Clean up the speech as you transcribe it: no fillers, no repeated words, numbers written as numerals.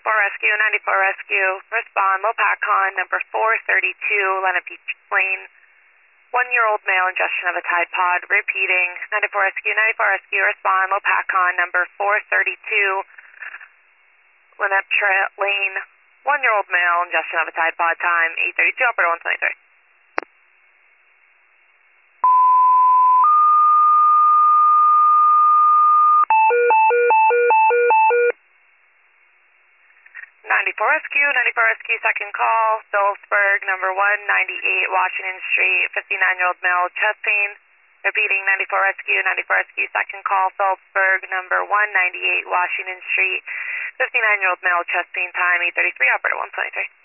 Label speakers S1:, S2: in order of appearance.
S1: Rescue, 94 Rescue, respond, Lopakon, number 432, Lenape Lane. 1-year-old male, ingestion of a Tide Pod, repeating, 94 Rescue, respond, Lopakon, number 432, Lenape Lane. 1-year-old male, ingestion of a Tide Pod, time 8:32, operator 123. 94 Rescue, second call, Phillipsburg, number 198, Washington Street, 59-year-old male, chest pain. Repeating, 94 Rescue, second call, Phillipsburg, number 198, Washington Street, 59-year-old male, chest pain, time 8:33, operator 123.